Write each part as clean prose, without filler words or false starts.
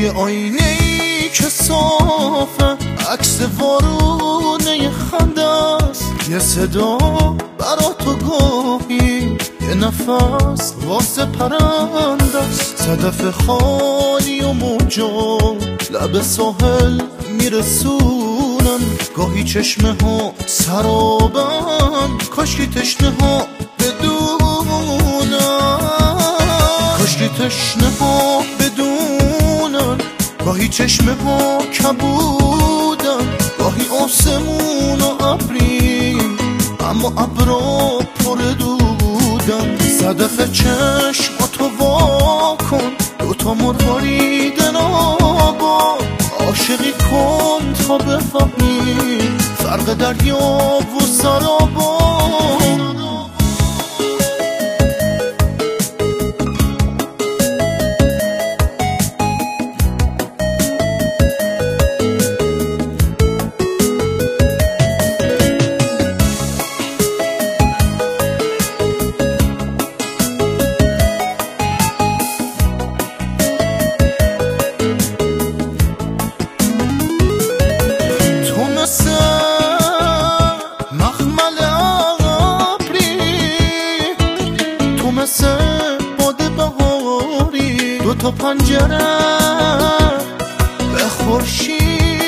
توی آینه ای که صافه، عکس وارونه خنده است، یه صدا برا تو گاهی، یه نفس واسه پرنده است. صدف خالی و موجا لب ساحل میرسونن، گاهی چشمه ها سرابن، کاشکی تشنه ها بدونن، کاشکی تشنه ها بدونن. گاهی چشمه ها کبودن، گاهی آسمون و ابری، اما ابرا پر دودن. صدف چشم تو وا کن، دوتا مروارید نابا، عاشقی کن تا بفهمی فرق دریا و سرابا. مثل باد بهاری، دوتا پنجره به خورشید،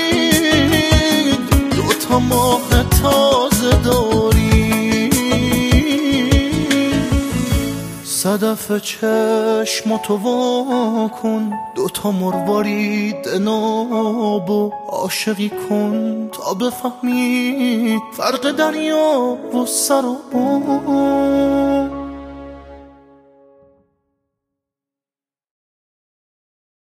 دوتا ماه تازه داری. صدف چشم تو وا کن، دوتا مروارید ناب و عاشقی کن تا بفهمی فرق دریا و سرابا.